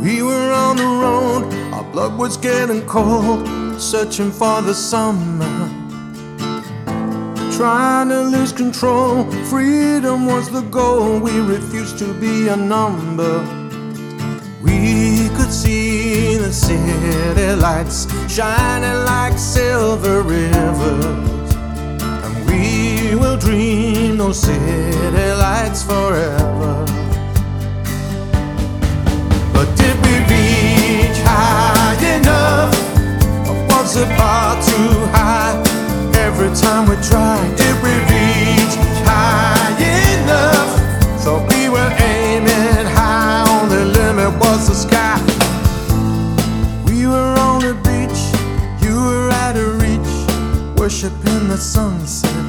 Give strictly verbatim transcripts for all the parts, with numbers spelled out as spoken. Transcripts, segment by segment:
We were on the road, our blood was getting cold, searching for the summer, trying to lose control. Freedom was the goal, we refused to be a number. We could see the city lights shining like silver rivers, and we will dream those city lights forever. But did we reach high enough, or was the bar too high? Every time we tried, did we reach high enough? Thought we were aiming high, only limit was the sky. We were on the beach, you were out of reach, worshiping the sunset.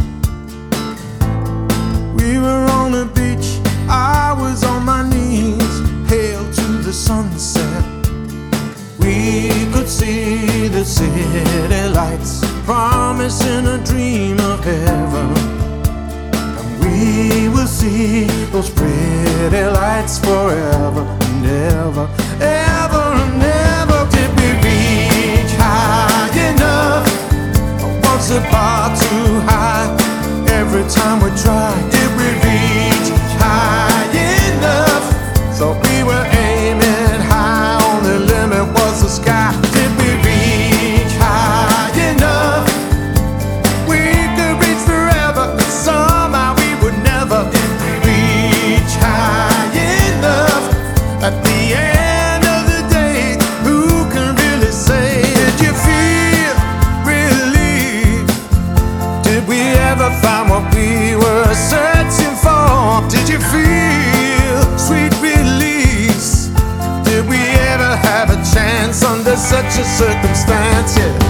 We were on the beach, I was on my knees, hail to the sunset. We could see the city lights, promising a dream of heaven. And we will see those pretty lights forever and ever, ever and ever. Did we reach high enough, or was the bar too high? Every time we tried, did we reach high enough? Thought we were aiming high, only limit was the sky. Did we reach high enough? We could reach forever, but somehow we would never. Did we reach high enough? At the end of the day, who can really say? Did you feel relief? Did we ever find what we were searching for? Did you feel sweet release? Did we ever have a chance under such a circumstance? Yeah.